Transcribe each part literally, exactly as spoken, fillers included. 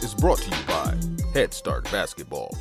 is brought to you by Head Start Basketball.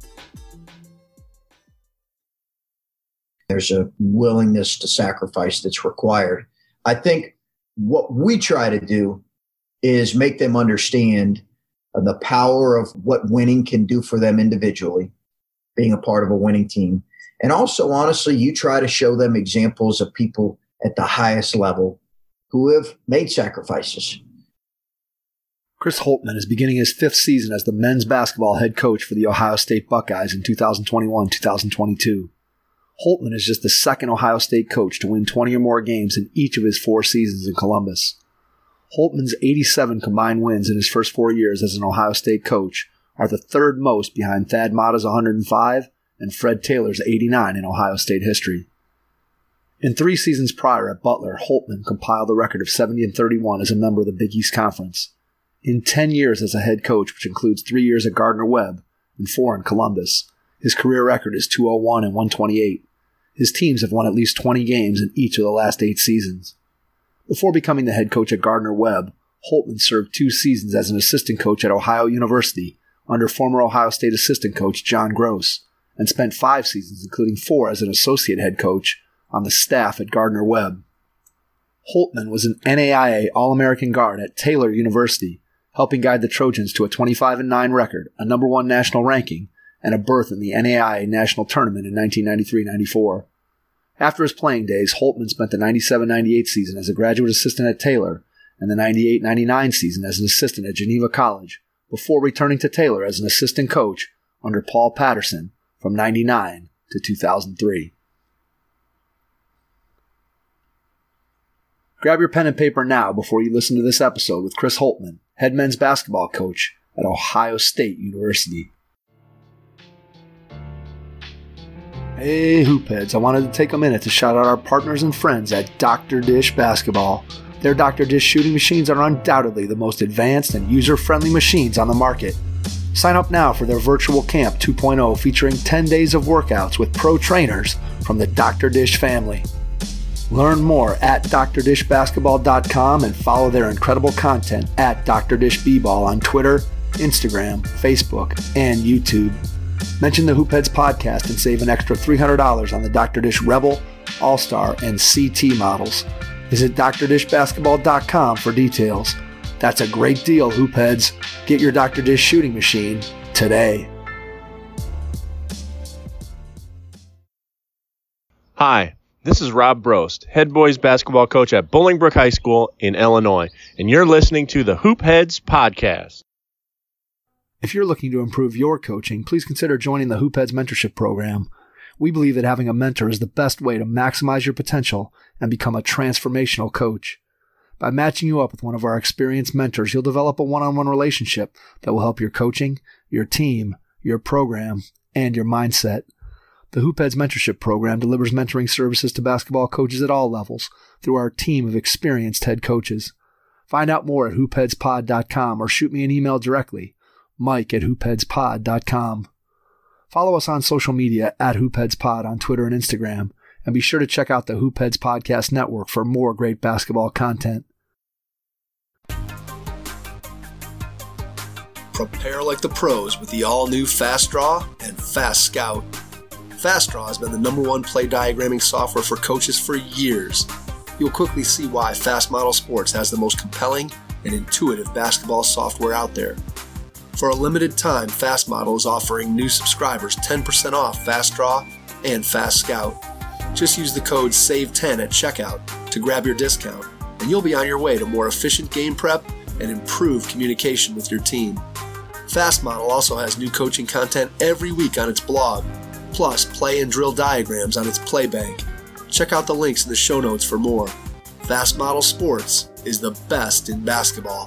There's a willingness to sacrifice that's required. I think what we try to do is make them understand the power of what winning can do for them individually, being a part of a winning team. And also, honestly, you try to show them examples of people at the highest level who have made sacrifices. Chris Holtmann is beginning his fifth season as the men's basketball head coach for the Ohio State Buckeyes in two thousand twenty-one to two thousand twenty-two. Holtmann is just the second Ohio State coach to win twenty or more games in each of his four seasons in Columbus. Holtmann's eighty-seven combined wins in his first four years as an Ohio State coach are the third most behind Thad Matta's one hundred five and Fred Taylor's eighty-nine in Ohio State history. In three seasons prior at Butler, Holtmann compiled a record of seventy and thirty-one as a member of the Big East Conference. In ten years as a head coach, which includes three years at Gardner-Webb and four in Columbus, his career record is two oh one and one twenty-eight. His teams have won at least twenty games in each of the last eight seasons. Before becoming the head coach at Gardner-Webb, Holtmann served two seasons as an assistant coach at Ohio University under former Ohio State assistant coach John Gross, and spent five seasons, including four as an associate head coach, on the staff at Gardner-Webb. Holtmann was an N A I A All-American guard at Taylor University, helping guide the Trojans to a twenty-five and nine record, a number one national ranking, and a berth in the N A I A National Tournament in nineteen ninety-three ninety-four. After his playing days, Holtmann spent the ninety-seven ninety-eight season as a graduate assistant at Taylor and the ninety-eight ninety-nine season as an assistant at Geneva College, before returning to Taylor as an assistant coach under Paul Patterson from ninety-nine to two thousand three. Grab your pen and paper now before you listen to this episode with Chris Holtmann, head men's basketball coach at Ohio State University. Hey, Hoopheads, I wanted to take a minute to shout out our partners and friends at Doctor Dish Basketball. Their Doctor Dish shooting machines are undoubtedly the most advanced and user-friendly machines on the market. Sign up now for their Virtual Camp two point oh featuring ten days of workouts with pro trainers from the Doctor Dish family. Learn more at D R dish basketball dot com and follow their incredible content at Doctor Dish B-Ball on Twitter, Instagram, Facebook, and YouTube. Mention the Hoopheads podcast and save an extra three hundred dollars on the Doctor Dish Rebel, All-Star, and C T models. Visit D R dish basketball dot com for details. That's a great deal, Hoopheads. Get your Doctor Dish shooting machine today. Hi, this is Rob Brost, head boys basketball coach at Bolingbrook High School in Illinois, and you're listening to the Hoopheads podcast. If you're looking to improve your coaching, please consider joining the Hoopheads Mentorship Program. We believe that having a mentor is the best way to maximize your potential and become a transformational coach. By matching you up with one of our experienced mentors, you'll develop a one-on-one relationship that will help your coaching, your team, your program, and your mindset. The Hoopheads Mentorship Program delivers mentoring services to basketball coaches at all levels through our team of experienced head coaches. Find out more at hoopheads pod dot com or shoot me an email directly, mike at hoopheads pod dot com. Follow us on social media at hoopheadspod on Twitter and Instagram, and be sure to check out the Hoopheads Podcast Network for more great basketball content. Prepare like the pros with the all-new Fast Draw and Fast Scout. Fast Draw has been the number one play diagramming software for coaches for years. You'll quickly see why Fast Model Sports has the most compelling and intuitive basketball software out there. For a limited time, Fast Model is offering new subscribers ten percent off Fast Draw and Fast Scout. Just use the code save ten at checkout to grab your discount, and you'll be on your way to more efficient game prep and improved communication with your team. Fast Model also has new coaching content every week on its blog, plus play and drill diagrams on its Playbank. Check out the links in the show notes for more. Fast Model Sports is the best in basketball.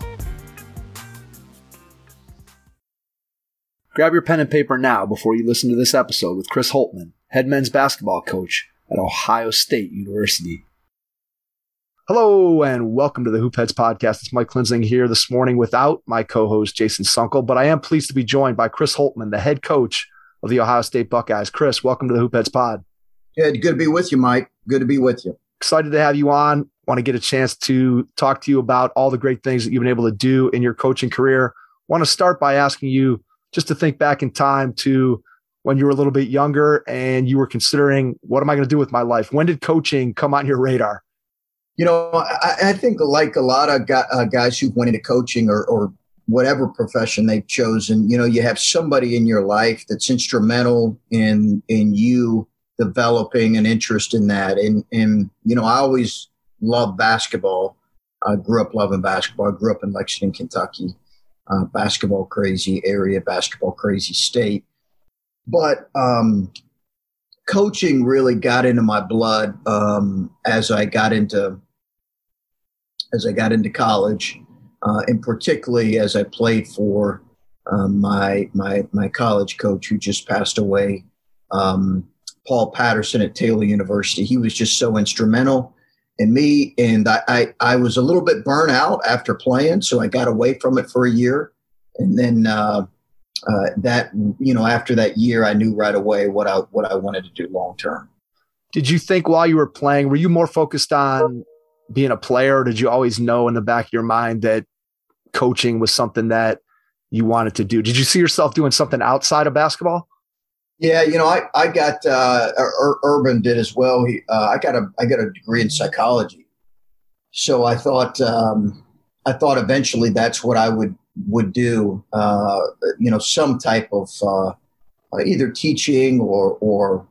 Grab your pen and paper now before you listen to this episode with Chris Holtmann, head men's basketball coach at Ohio State University. Hello and welcome to the Hoopheads podcast. It's Mike Klinzing here this morning without my co-host Jason Sunkel, but I am pleased to be joined by Chris Holtmann, the head coach of the Ohio State Buckeyes. Chris, welcome to the Hoopheads pod. Good, good to be with you, Mike. Good to be with you. Excited to have you on. Want to get a chance to talk to you about all the great things that you've been able to do in your coaching career. want to start by asking you just to think back in time to when you were a little bit younger and you were considering, what am I going to do with my life? When did coaching come on your radar? You know, I, I think like a lot of guy, uh, guys who went into coaching or, or whatever profession they've chosen, you know, you have somebody in your life that's instrumental in in you developing an interest in that. And, and you know, I always loved basketball. I grew up loving basketball. I grew up in Lexington, Kentucky, uh, basketball crazy area, basketball crazy state. But um, coaching really got into my blood um, as I got into as I got into college, uh, and particularly as I played for um, my my my college coach who just passed away, um, Paul Patterson at Taylor University. He was just so instrumental in me, and I, I I was a little bit burnt out after playing, so I got away from it for a year, and then. Uh, Uh, that, you know, after that year, I knew right away what I what I wanted to do long term. Did you think while you were playing, were you more focused on being a player, or did you always know in the back of your mind that coaching was something that you wanted to do? Did you see yourself doing something outside of basketball? Yeah, you know, I I got uh, Ur- Urban did as well. He uh, I got a I got a degree in psychology, so I thought um, I thought eventually that's what I would. would do, uh, you know, some type of uh, either teaching or or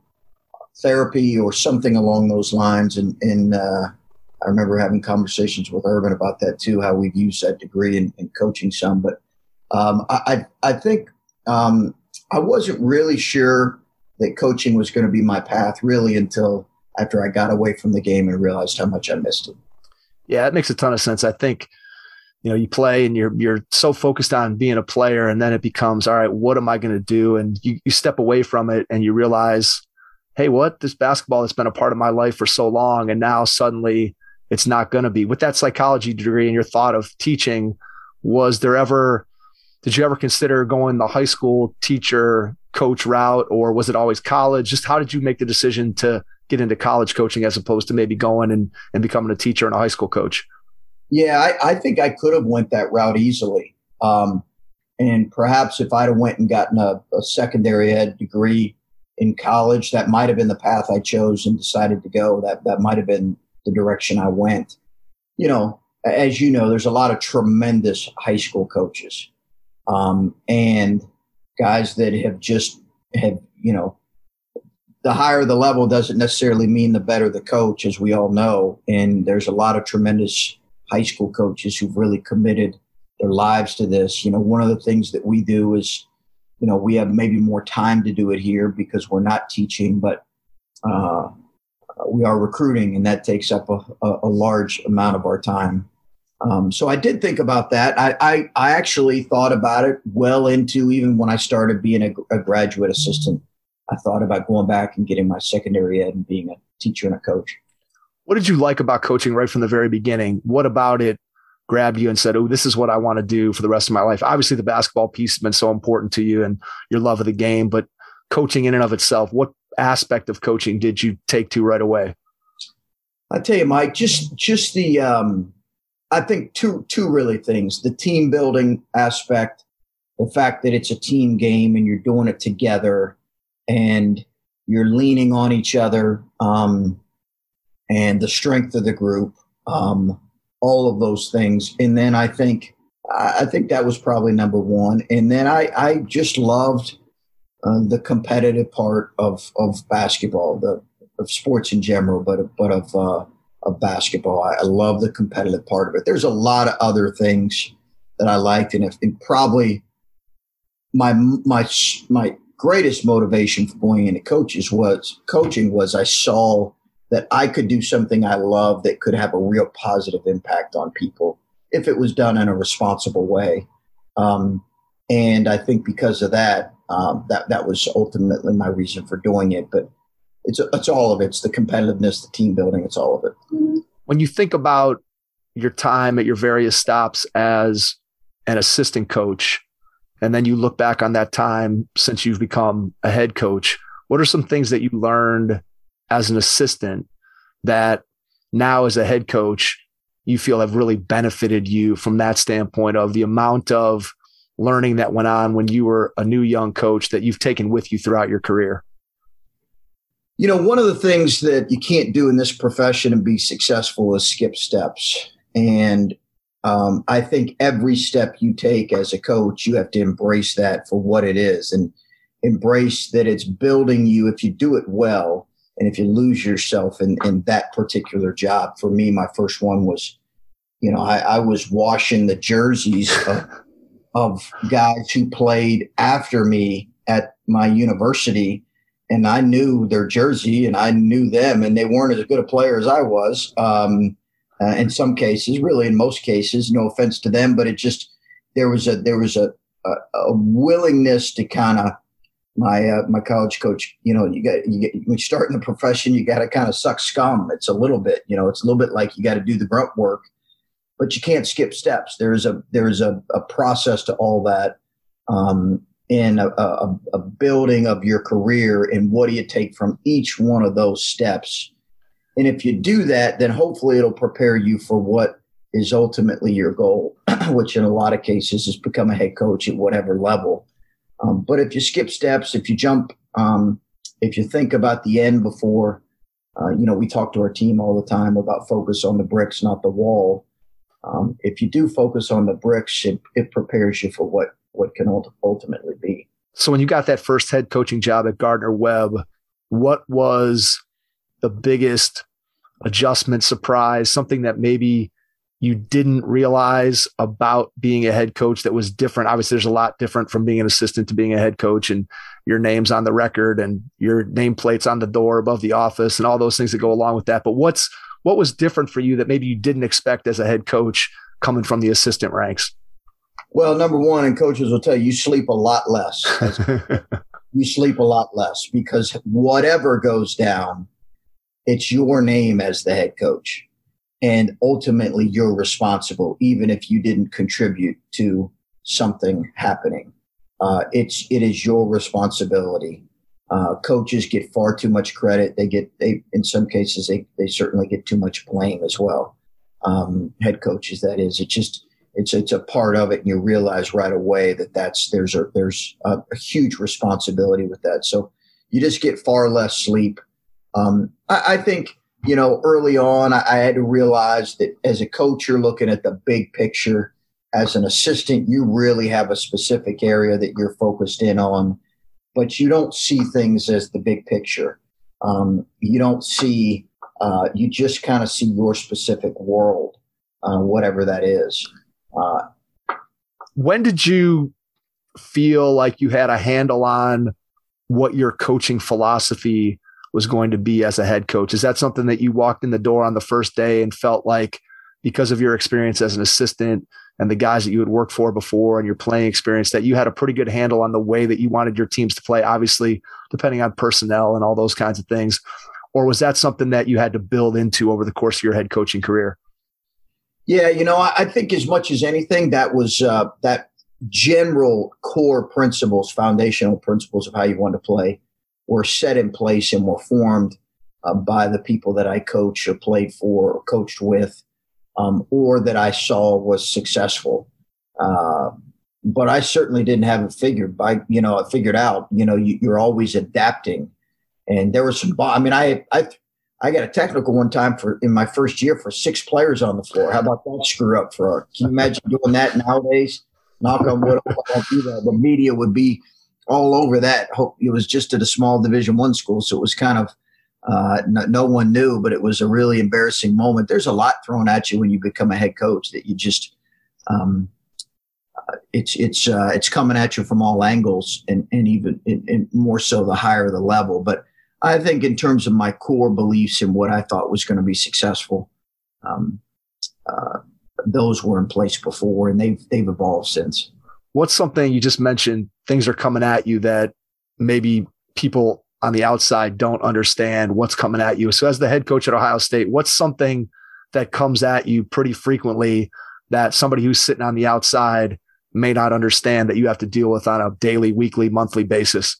therapy or something along those lines. And, and uh, I remember having conversations with Urban about that too, how we've used that degree in, in coaching some. But um, I, I I think um, I wasn't really sure that coaching was going to be my path really until after I got away from the game and realized how much I missed it. Yeah, it makes a ton of sense. I think, you know, you play and you're you're so focused on being a player, and then it becomes, all right, what am I going to do? And you, you step away from it and you realize, hey, what? This basketball has been a part of my life for so long, and now suddenly it's not going to be. With that psychology degree and your thought of teaching, was there ever, did you ever consider going the high school teacher coach route, or was it always college? Just how did you make the decision to get into college coaching as opposed to maybe going and, and becoming a teacher and a high school coach? Yeah, I, I think I could have went that route easily. Um, and perhaps if I'd have went and gotten a, a secondary ed degree in college, that might have been the path I chose and decided to go. That that might have been the direction I went. You know, as you know, there's a lot of tremendous high school coaches um, and guys that have just have, you know, the higher the level doesn't necessarily mean the better the coach, as we all know. And there's a lot of tremendous high school coaches who've really committed their lives to this. You know, one of the things that we do is, you know, we have maybe more time to do it here because we're not teaching, but uh, we are recruiting, and that takes up a, a, a large amount of our time. Um, so I did think about that. I, I, I actually thought about it well into even when I started being a, a graduate assistant. I thought about going back and getting my secondary ed and being a teacher and a coach. What did you like about coaching right from the very beginning? What about it grabbed you and said, oh, this is what I want to do for the rest of my life? Obviously, the basketball piece has been so important to you and your love of the game, but coaching in and of itself, what aspect of coaching did you take to right away? I tell you, Mike, just just the um, I think two two really things: the team building aspect, the fact that it's a team game and you're doing it together, and you're leaning on each other. Um, and the strength of the group, um, all of those things. And then I think, I think that was probably number one. And then I, I just loved uh, the competitive part of, of basketball, the of sports in general, but, but of, uh, of basketball. I, I love the competitive part of it. There's a lot of other things that I liked. And, if, and probably my, my, my greatest motivation for going into coaches was coaching was I saw that I could do something I love that could have a real positive impact on people if it was done in a responsible way. Um, and I think because of that, um, that that was ultimately my reason for doing it. But it's it's all of it. It's the competitiveness, the team building. It's all of it. When you think about your time at your various stops as an assistant coach, and then you look back on that time since you've become a head coach, what are some things that you learned as an assistant that now as a head coach you feel have really benefited you from that standpoint of the amount of learning that went on when you were a new young coach that you've taken with you throughout your career? You know, one of the things that you can't do in this profession and be successful is skip steps. And um, I think every step you take as a coach, you have to embrace that for what it is and embrace that it's building you if you do it well. And if you lose yourself in, in that particular job. For me, my first one was, you know, I, I was washing the jerseys of, of guys who played after me at my university. And I knew their jersey and I knew them, and they weren't as good a player as I was. Um, uh, in some cases, really, in most cases, no offense to them, but it just, there was a, there was a, a, a willingness to kind of, my, uh, my college coach, you know, you got, you get, when you start in the profession, you got to kind of suck scum. It's a little bit, you know, it's a little bit like you got to do the grunt work, but you can't skip steps. There is a, there is a, a process to all that. Um, in a, a, a building of your career, and what do you take from each one of those steps? And if you do that, then hopefully it'll prepare you for what is ultimately your goal, which in a lot of cases is become a head coach at whatever level. Um, but if you skip steps, if you jump, um, if you think about the end before, uh, you know, we talk to our team all the time about focus on the bricks, not the wall. Um, if you do focus on the bricks, it, it prepares you for what what can ultimately be. So when you got that first head coaching job at Gardner-Webb, what was the biggest adjustment, surprise, something that maybe you didn't realize about being a head coach that was different? Obviously, there's a lot different from being an assistant to being a head coach, and your name's on the record and your nameplate's on the door above the office and all those things that go along with that. But what's what was different for you that maybe you didn't expect as a head coach coming from the assistant ranks? Well, number one, and coaches will tell you, you sleep a lot less. You sleep a lot less because whatever goes down, it's your name as the head coach. And ultimately, you're responsible, even if you didn't contribute to something happening. Uh, it's it is your responsibility. Uh, coaches get far too much credit. They get they in some cases they they certainly get too much blame as well. Um, head coaches, that is, it just. It's it's a part of it, and you realize right away that that's there's a there's a, a huge responsibility with that. So you just get far less sleep. Um, I, I think you know early on I, I had to realize that as a coach, you're looking at the big picture. As an assistant, you really have a specific area that you're focused in on, but you don't see things as the big picture. Um, you don't see. Uh, you just kind of see your specific world, uh, whatever that is. Uh, when did you feel like you had a handle on what your coaching philosophy was going to be as a head coach? Is that something that you walked in the door on the first day and felt like, because of your experience as an assistant and the guys that you had worked for before and your playing experience, that you had a pretty good handle on the way that you wanted your teams to play, obviously depending on personnel and all those kinds of things? Or was that something that you had to build into over the course of your head coaching career? Yeah, you know, I, I think as much as anything, that was uh, that general core principles, foundational principles of how you want to play were set in place and were formed uh, by the people that I coached or played for or coached with, um, or that I saw was successful. Uh, but I certainly didn't have it figured by, you know, I figured out, you know, you, you're always adapting. And there was some, I mean, I, I, I got a technical one time for in my first year for six players on the floor. How about that screw up for? Can you imagine doing that nowadays? Knock on wood, I don't do that. The media would be all over that. It was just at a small Division One school, so it was kind of uh, no, no one knew, but it was a really embarrassing moment. There's a lot thrown at you when you become a head coach that you just um, uh, it's it's uh, it's coming at you from all angles, and and even and, and more so the higher the level, but. I think in terms of my core beliefs and what I thought was going to be successful, um, uh, those were in place before, and they've they've evolved since. What's something you just mentioned? Things are coming at you that maybe people on the outside don't understand what's coming at you. So, as the head coach at Ohio State, what's something that comes at you pretty frequently that somebody who's sitting on the outside may not understand that you have to deal with on a daily, weekly, monthly basis?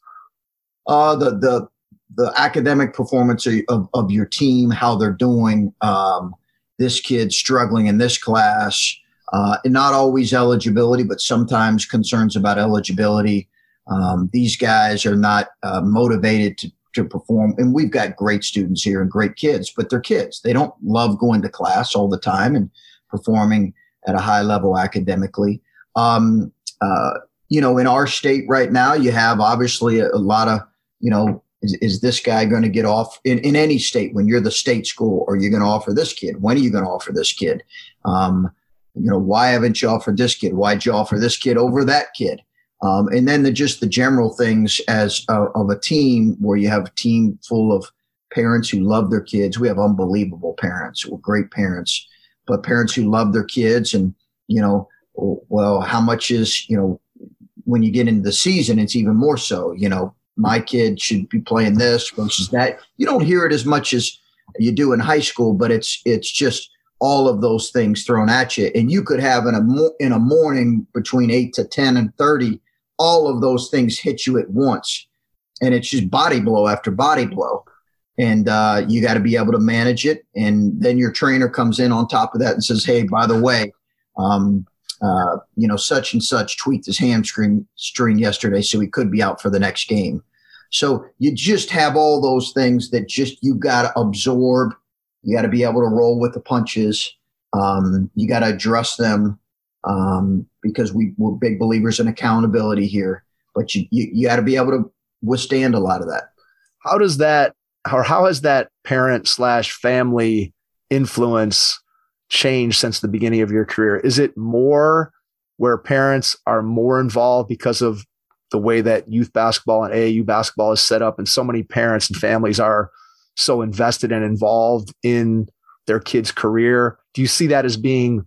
Uh, the the the academic performance of, of your team, how they're doing. Um, this kid's struggling in this class. uh, and not always eligibility, but sometimes concerns about eligibility. Um, these guys are not uh, motivated to, to perform. And we've got great students here and great kids, but they're kids. They don't love going to class all the time and performing at a high level academically. Um, uh, you know, in our state right now, you have obviously a, a lot of, you know, is, is this guy going to get off in, in any state when you're the state school? Are you going to offer this kid? When are you going to offer this kid? Um, you know, why haven't you offered this kid? Why'd you offer this kid over that kid? Um, and then the, just the general things as a, of a team where you have a team full of parents who love their kids. We have unbelievable parents. We're great parents, but parents who love their kids. And, you know, well, how much is, you know, when you get into the season, it's even more so, you know, my kid should be playing this versus that. You don't hear it as much as you do in high school, but it's, it's just all of those things thrown at you. And you could have in a, in a morning between eight to ten and thirty, all of those things hit you at once. And it's just body blow after body blow. And uh, you got to be able to manage it. And then your trainer comes in on top of that and says, hey, by the way, um, uh, you know, such and such tweaked his hamstring string yesterday, so he could be out for the next game. So you just have all those things that just you got to absorb. You got to be able to roll with the punches. Um, you got to address them um, because we, we're big believers in accountability here. But you, you, you got to be able to withstand a lot of that. How does that, or how has that parent slash family influence changed since the beginning of your career? Is it more where parents are more involved because of the way that youth basketball and A A U basketball is set up, and so many parents and families are so invested and involved in their kid's career? Do you see that as being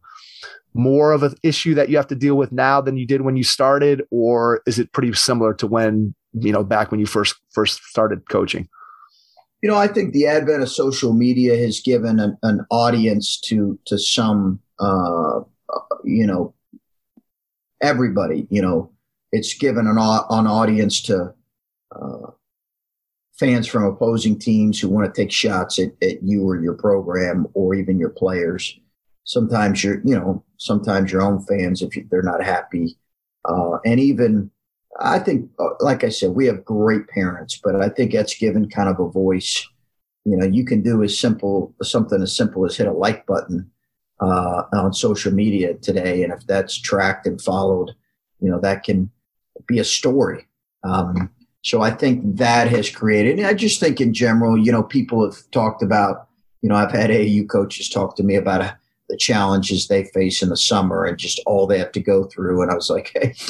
more of an issue that you have to deal with now than you did when you started? Or is it pretty similar to when, you know, back when you first, first started coaching? You know, I think the advent of social media has given an, an audience to, to some, uh, you know, everybody, you know, it's given an, an audience to uh, fans from opposing teams who want to take shots at, at you or your program or even your players. Sometimes you're, you know, sometimes your own fans, if you, they're not happy. Uh, and even, I think, uh, like I said, we have great parents, but I think that's given kind of a voice. You know, you can do as simple, something as simple as hit a like button uh, on social media today. And if that's tracked and followed, you know, that can be a story. Um, so I think that has created, and I just think in general, you know, people have talked about, you know, I've had A A U coaches talk to me about a, the challenges they face in the summer and just all they have to go through. And I was like, hey,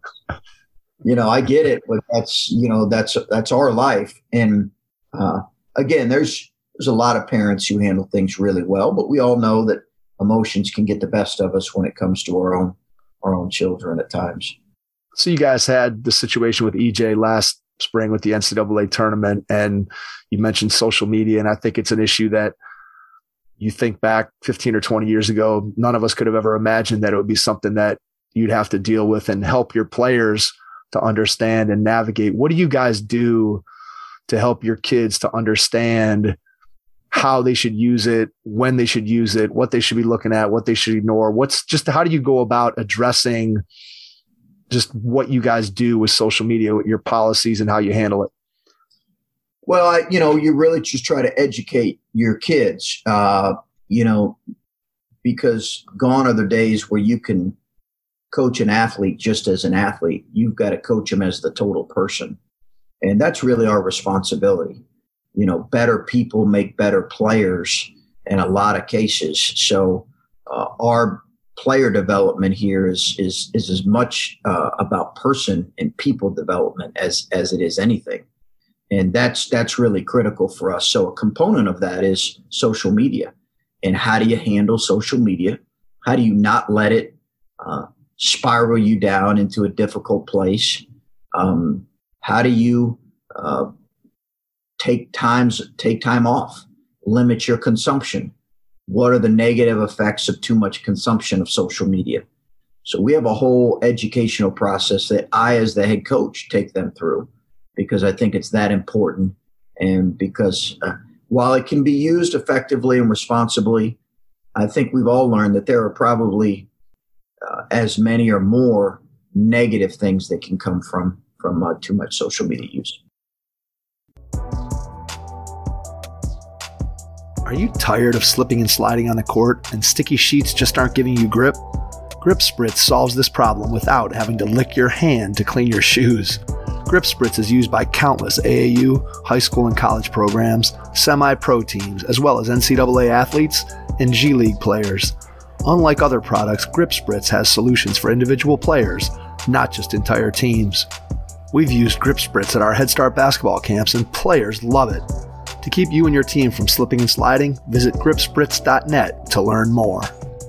you know, I get it, but that's, you know, that's, that's our life. And uh, again, there's, there's a lot of parents who handle things really well, but we all know that emotions can get the best of us when it comes to our own, our own children at times. So you guys had the situation with E J last spring with the N C double A tournament, and you mentioned social media. And I think it's an issue that you think back fifteen or twenty years ago, none of us could have ever imagined that it would be something that you'd have to deal with and help your players to understand and navigate. What do you guys do to help your kids to understand how they should use it, when they should use it, what they should be looking at, what they should ignore? What's just, how do you go about addressing just what you guys do with social media, with your policies and how you handle it? Well, I, you know, you really just try to educate your kids, uh, you know, because gone are the days where you can coach an athlete just as an athlete. You've got to coach them as the total person. And that's really our responsibility. You know, better people make better players in a lot of cases. So uh, our player development here is is is as much uh, about person and people development as as it is anything. And that's that's really critical for us. So a component of that is social media. And how do you handle social media? How do you not let it uh, spiral you down into a difficult place? Um, how do you uh, take times take time off? Limit your consumption. What are the negative effects of too much consumption of social media? So we have a whole educational process that I, as the head coach, take them through, because I think it's that important. And because uh, while it can be used effectively and responsibly, I think we've all learned that there are probably uh, as many or more negative things that can come from from uh, too much social media use. Are you tired of slipping and sliding on the court and sticky sheets just aren't giving you grip? Grip Spritz solves this problem without having to lick your hand to clean your shoes. Grip Spritz is used by countless A A U, high school and college programs, semi-pro teams, as well as N C double A athletes and G League players. Unlike other products, Grip Spritz has solutions for individual players, not just entire teams. We've used Grip Spritz at our Head Start basketball camps and players love it. To keep you and your team from slipping and sliding, visit grip spritz dot net to learn more.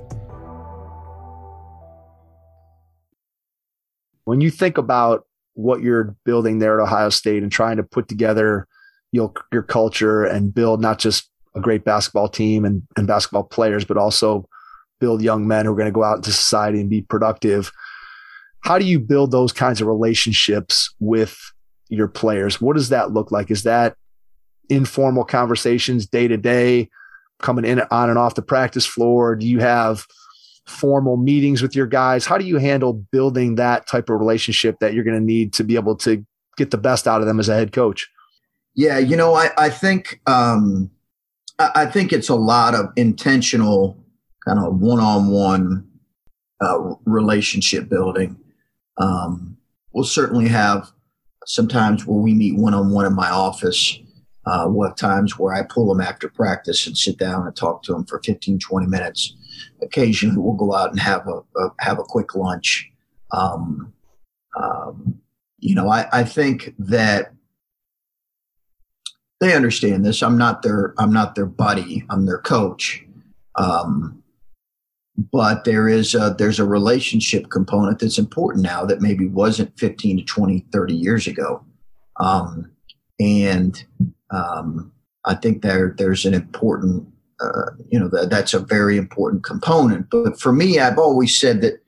When you think about what you're building there at Ohio State and trying to put together your, your culture and build not just a great basketball team and, and basketball players, but also build young men who are going to go out into society and be productive, how do you build those kinds of relationships with your players? What does that look like? Is that informal conversations day to day, coming in on and off the practice floor? Do you have formal meetings with your guys? How do you handle building that type of relationship that you're going to need to be able to get the best out of them as a head coach? Yeah, you know, I, I think um, I, I think it's a lot of intentional kind of one-on-one uh, relationship building. Um, we'll certainly have sometimes where we meet one-on-one in my office. Uh, we'll have times where I pull them after practice and sit down and talk to them for fifteen, twenty minutes. Occasionally we'll go out and have a, a have a quick lunch. Um, um, you know, I, I think that they understand this. I'm not their, I'm not their buddy. I'm their coach. Um, but there is a, there's a relationship component that's important now that maybe wasn't fifteen to twenty, thirty years ago. Um, and, um, I think there, there's an important, uh, you know, that that's a very important component. But for me, I've always said that,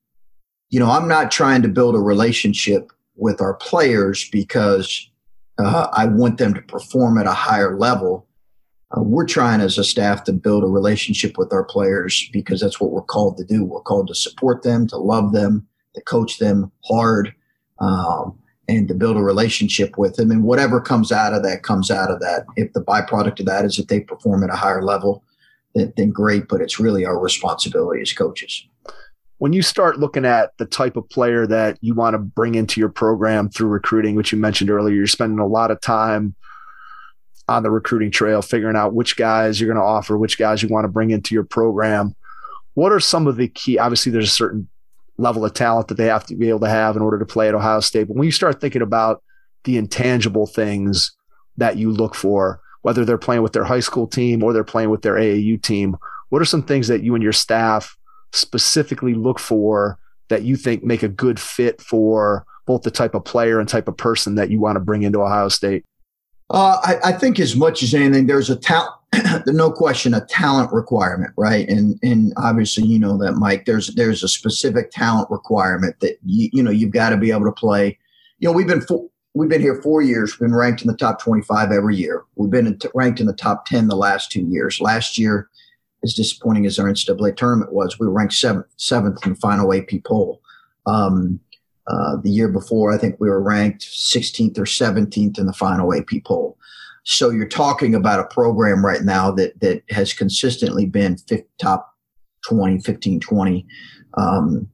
you know, I'm not trying to build a relationship with our players because uh, I want them to perform at a higher level. Uh, we're trying as a staff to build a relationship with our players because that's what we're called to do. We're called to support them, to love them, to coach them hard, um, and to build a relationship with them. And whatever comes out of that comes out of that. If the byproduct of that is that they perform at a higher level, then, then great, but it's really our responsibility as coaches. When you start looking at the type of player that you want to bring into your program through recruiting, which you mentioned earlier, you're spending a lot of time on the recruiting trail, figuring out which guys you're going to offer, which guys you want to bring into your program. What are some of the key, obviously there's a certain level of talent that they have to be able to have in order to play at Ohio State. But when you start thinking about the intangible things that you look for, whether they're playing with their high school team or they're playing with their A A U team, what are some things that you and your staff specifically look for that you think make a good fit for both the type of player and type of person that you want to bring into Ohio State? Uh, I, I think as much as anything, there's a talent, no question, a talent requirement, right? And and obviously, you know that, Mike. There's there's a specific talent requirement that you you know you've got to be able to play. You know, we've been four, we've been here four years. We've been ranked in the top twenty-five every year. We've been in t- ranked in the top ten the last two years. Last year, as disappointing as our N C double A tournament was, we were ranked seventh seventh in the final A P poll. Um, Uh, the year before, I think we were ranked sixteenth or seventeenth in the final A P poll. So you're talking about a program right now that that has consistently been fifty, top twenty, fifteen, twenty. Um,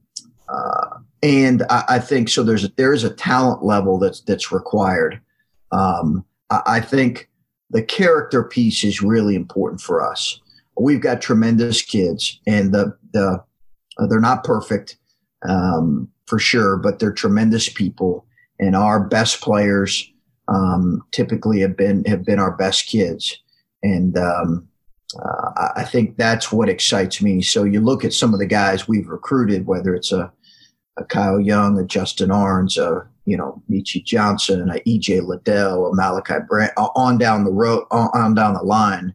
uh, and I, I think so there's a, there is a talent level that's that's required. Um, I, I think the character piece is really important for us. We've got tremendous kids, and the the uh, they're not perfect. Um, for sure, but they're tremendous people, and our best players um, typically have been have been our best kids, and um, uh, I think that's what excites me. So you look at some of the guys we've recruited, whether it's a, a Kyle Young, a Justin Arns, a you know Michi Johnson, a E J Liddell, a Malachi Brandt, on down the road, on, on down the line,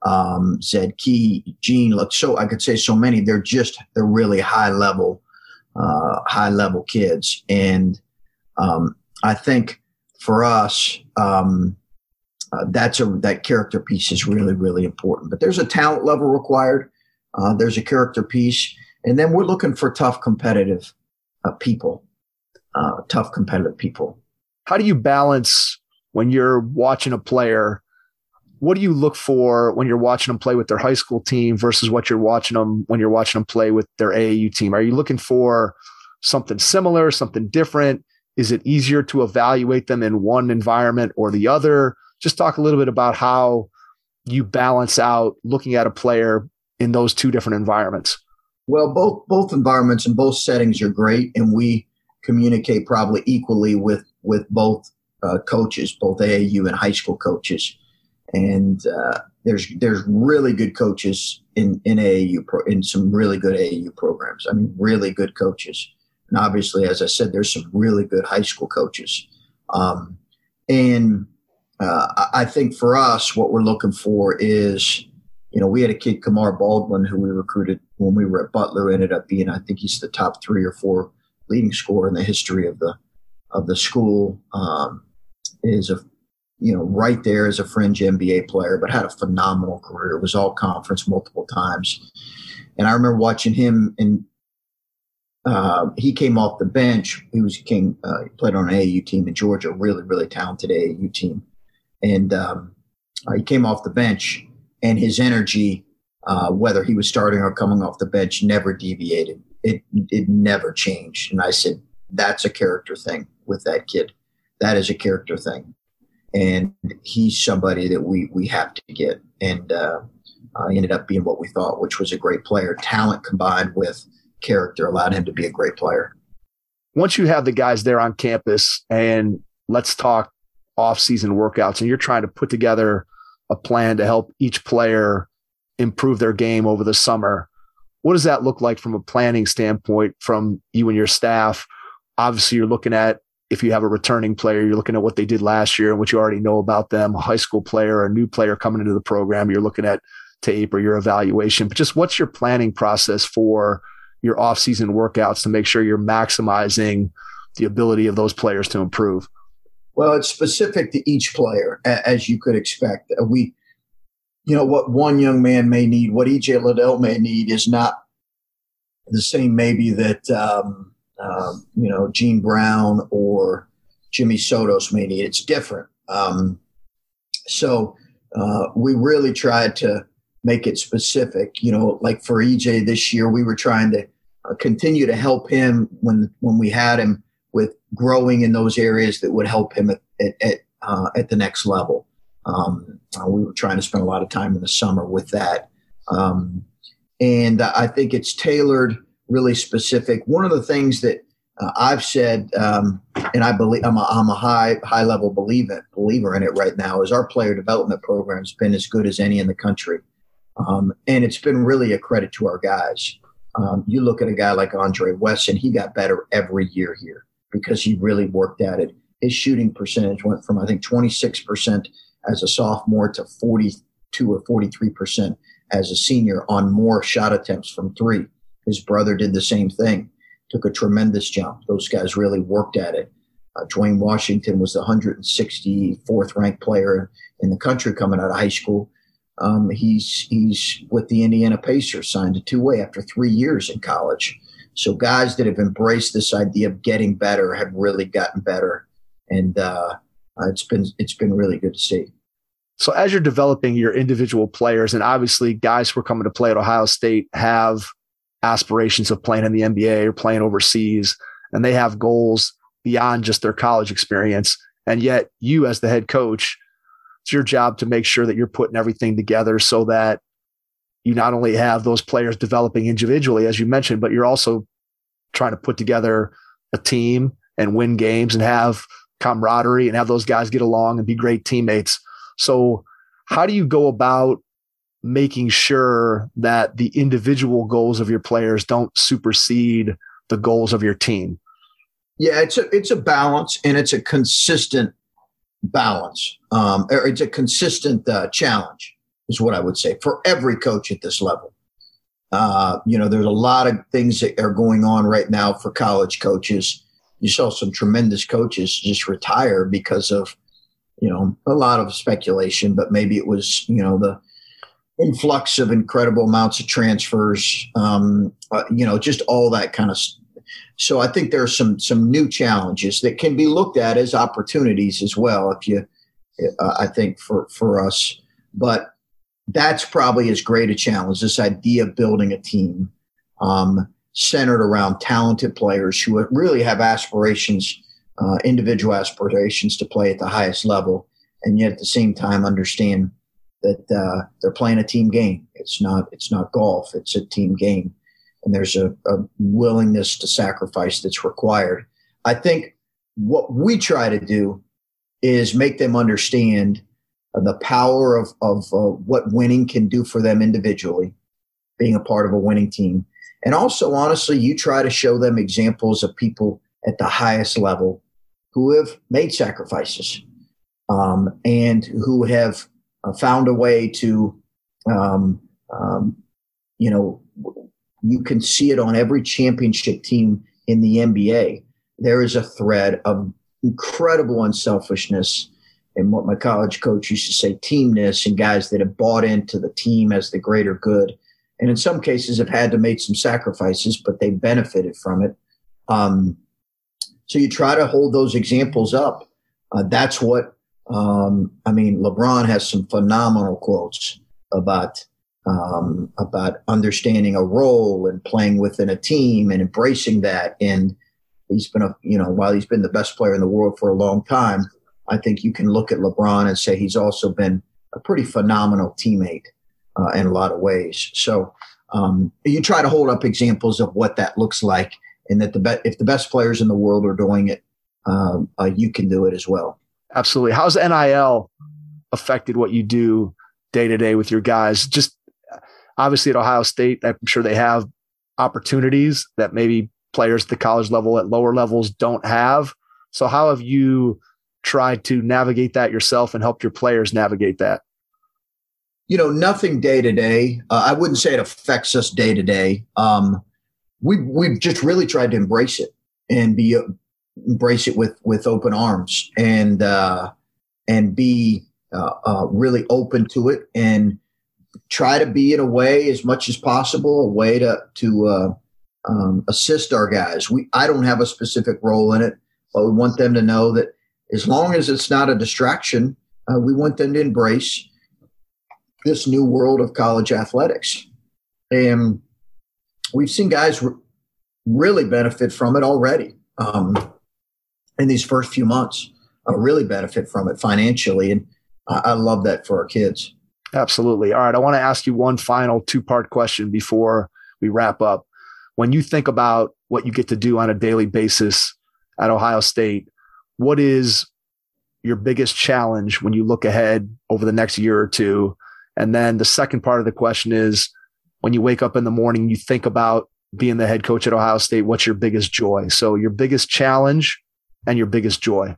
um, Zed Key, Gene. Look, so I could say so many. They're just they're really high level. Uh, high level kids. And um, I think for us, um, uh, that's a, that character piece is really, really important, but there's a talent level required. Uh, there's a character piece. And then we're looking for tough, competitive uh, people, uh, tough, competitive people. How do you balance when you're watching a player? What do you look for when you're watching them play with their high school team versus what you're watching them when you're watching them play with their A A U team? Are you looking for something similar, something different? Is it easier to evaluate them in one environment or the other? Just talk a little bit about how you balance out looking at a player in those two different environments. Well, both both environments and both settings are great, and we communicate probably equally with with both uh, coaches, both A A U and high school coaches. And uh, there's there's really good coaches in in A A U pro, in some really good A A U programs. I mean, really good coaches. And obviously, as I said, there's some really good high school coaches. Um, and uh, I think for us, what we're looking for is, you know, we had a kid, Kamar Baldwin, who we recruited when we were at Butler, who ended up being, I think he's the top three or four leading scorer in the history of the of the school. Um, is a you know, right there as a fringe N B A player, but had a phenomenal career. It was all conference multiple times. And I remember watching him, and uh, he came off the bench. He was king, uh, he played on an A A U team in Georgia, really, really talented A A U team. And um, uh, he came off the bench, and his energy, uh, whether he was starting or coming off the bench, never deviated. It, it never changed. And I said, that's a character thing with that kid. That is a character thing. And he's somebody that we we have to get. And uh, uh, he ended up being what we thought, which was a great player. Talent combined with character allowed him to be a great player. Once you have the guys there on campus, and let's talk off-season workouts, and you're trying to put together a plan to help each player improve their game over the summer, what does that look like from a planning standpoint from you and your staff? Obviously, you're looking at, if you have a returning player, you're looking at what they did last year and what you already know about them, a high school player or a new player coming into the program, you're looking at tape or your evaluation. But just what's your planning process for your off-season workouts to make sure you're maximizing the ability of those players to improve? Well, it's specific to each player, as you could expect. We, you know, what one young man may need, what E J Liddell may need is not the same maybe that um, – Um, you know, Gene Brown or Jimmy Sotos may need. It's different. Um, so uh, we really tried to make it specific. You know, like for E J this year, we were trying to uh, continue to help him when when we had him with growing in those areas that would help him at at, at, uh, at the next level. Um, uh, we were trying to spend a lot of time in the summer with that. Um, and I think it's tailored, really specific. One of the things that uh, I've said, um, and I believe I'm a, I'm a high high level believer believer in it right now, is our player development program has been as good as any in the country, um, and it's been really a credit to our guys. Um, you look at a guy like Andre Wesson; he got better every year here because he really worked at it. His shooting percentage went from I think twenty-six percent as a sophomore to forty-two or forty-three percent as a senior on more shot attempts from three. His brother did the same thing, took a tremendous jump. Those guys really worked at it. Uh, Dwayne Washington was the one hundred sixty-fourth ranked player in the country coming out of high school. Um, he's he's with the Indiana Pacers, signed a two-way after three years in college. So guys that have embraced this idea of getting better have really gotten better, and uh, uh, it's been it's been really good to see. So as you're developing your individual players, and obviously guys who are coming to play at Ohio State have aspirations of playing in the N B A or playing overseas, and they have goals beyond just their college experience. And yet you, as the head coach, it's your job to make sure that you're putting everything together so that you not only have those players developing individually, as you mentioned, but you're also trying to put together a team and win games and have camaraderie and have those guys get along and be great teammates. So how do you go about making sure that the individual goals of your players don't supersede the goals of your team? Yeah, it's a it's a balance, and it's a consistent balance. Um, or it's a consistent uh, challenge, is what I would say, for every coach at this level. Uh, you know, there's a lot of things that are going on right now for college coaches. You saw some tremendous coaches just retire because of, you know, a lot of speculation, but maybe it was, you know, the influx of incredible amounts of transfers, um, uh, you know, just all that kind of stuff. So I think there are some some new challenges that can be looked at as opportunities as well, if you, uh, I think, for, for us. But that's probably as great a challenge, this idea of building a team um, centered around talented players who really have aspirations, uh, individual aspirations to play at the highest level, and yet at the same time understand that uh, they're playing a team game. It's not it's not golf. It's a team game. And there's a, a willingness to sacrifice that's required. I think what we try to do is make them understand uh, the power of, of uh, what winning can do for them individually, being a part of a winning team. And also, honestly, you try to show them examples of people at the highest level who have made sacrifices um, and who have uh, found a way to, um, um, you know, you can see it on every championship team in the N B A. There is a thread of incredible unselfishness and what my college coach used to say, teamness, and guys that have bought into the team as the greater good. And in some cases have had to make some sacrifices, but they benefited from it. Um, so you try to hold those examples up. Uh, that's what, um, I mean, LeBron has some phenomenal quotes about Um, about understanding a role and playing within a team and embracing that. And he's been a, you know, while he's been the best player in the world for a long time, I think you can look at LeBron and say he's also been a pretty phenomenal teammate uh, in a lot of ways. So um, you try to hold up examples of what that looks like, and that the be- if the best players in the world are doing it, um, uh, you can do it as well. Absolutely. How's N I L affected what you do day to day with your guys? Just obviously at Ohio State, I'm sure they have opportunities that maybe players at the college level at lower levels don't have. So how have you tried to navigate that yourself and help your players navigate that? You know, nothing day to day. Uh, I wouldn't say it affects us day to day. Um, we we've just really tried to embrace it and be uh, embrace it with with open arms and uh, and be uh, uh, really open to it and try to be in a way as much as possible, a way to to uh, um, assist our guys. We I don't have a specific role in it, but we want them to know that as long as it's not a distraction, uh, we want them to embrace this new world of college athletics. And we've seen guys re- really benefit from it already um, in these first few months, uh, really benefit from it financially. And I, I love that for our kids. Absolutely. All right. I want to ask you one final two-part question before we wrap up. When you think about what you get to do on a daily basis at Ohio State, what is your biggest challenge when you look ahead over the next year or two? And then the second part of the question is, when you wake up in the morning, you think about being the head coach at Ohio State, what's your biggest joy? So your biggest challenge and your biggest joy.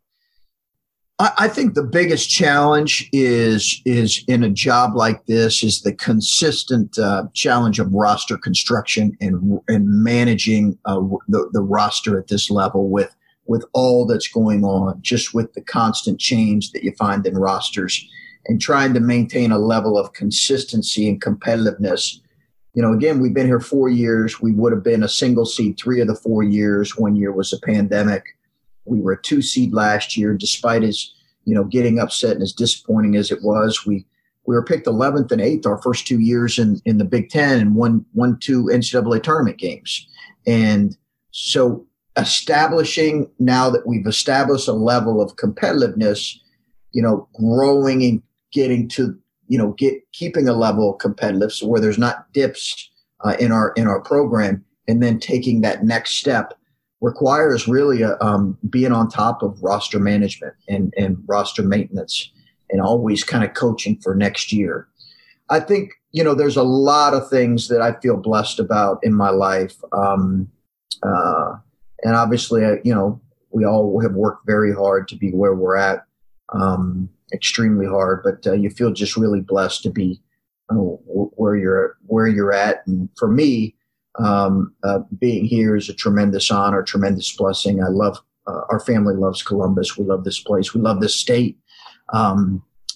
I think the biggest challenge is is in a job like this is the consistent uh, challenge of roster construction and and managing uh, the the roster at this level with with all that's going on, just with the constant change that you find in rosters, and trying to maintain a level of consistency and competitiveness. You know, again, we've been here four years. We would have been a single seed three of the four years. One year was a pandemic. We were a two seed last year, despite as, you know, getting upset and as disappointing as it was. We we were picked eleventh and eighth our first two years in, in the Big Ten and won, won two N C double A tournament games. And so establishing, now that we've established a level of competitiveness, you know, growing and getting to, you know, get keeping a level of competitive so where there's not dips uh, in our in our program, and then taking that next step requires really a, um, being on top of roster management and, and roster maintenance, and always kind of coaching for next year. I think, you know, there's a lot of things that I feel blessed about in my life. Um, uh, and obviously, I, you know, we all have worked very hard to be where we're at, um, extremely hard, but uh, you feel just really blessed to be uh, where you're, where you're at. And for me, Um, uh, being here is a tremendous honor, tremendous blessing. I love, uh, our family loves Columbus. We love this place. We love this state. Um,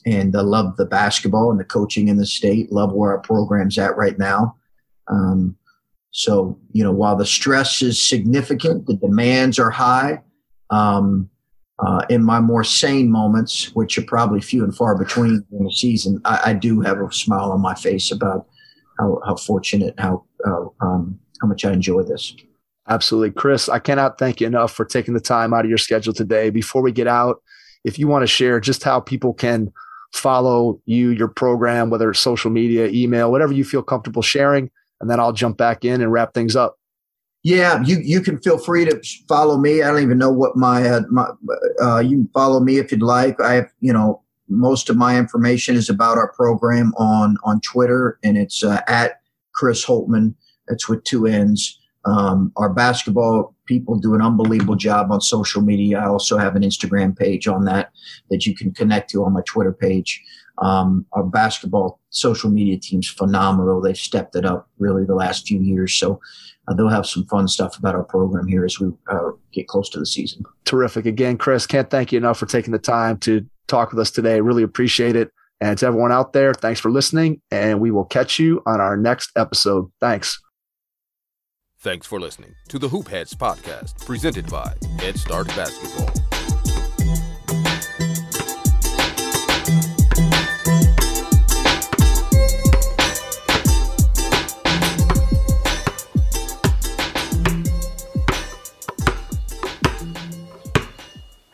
and uh, love the basketball and the coaching in the state, love where our program's at right now. Um, so, you know, while the stress is significant, the demands are high, um, uh, in my more sane moments, which are probably few and far between in the season, I, I do have a smile on my face about how, how fortunate, how, uh, um, how much I enjoy this. Absolutely. Chris, I cannot thank you enough for taking the time out of your schedule today. Before we get out, if you want to share just how people can follow you, your program, whether it's social media, email, whatever you feel comfortable sharing, and then I'll jump back in and wrap things up. Yeah, you, you can feel free to follow me. I don't even know what my, uh, my uh, you can follow me if you'd like. I have, you know, most of my information is about our program on, on Twitter, and it's uh, at Chris Holtmann. It's with two N's. Um, our basketball people do an unbelievable job on social media. I also have an Instagram page on that that you can connect to on my Twitter page. Um, our basketball social media team's phenomenal. They've stepped it up really the last few years. So uh, they'll have some fun stuff about our program here as we uh, get close to the season. Terrific. Again, Chris, can't thank you enough for taking the time to talk with us today. Really appreciate it. And to everyone out there, thanks for listening, and we will catch you on our next episode. Thanks. Thanks for listening to the Hoop Heads podcast, presented by Head Start Basketball.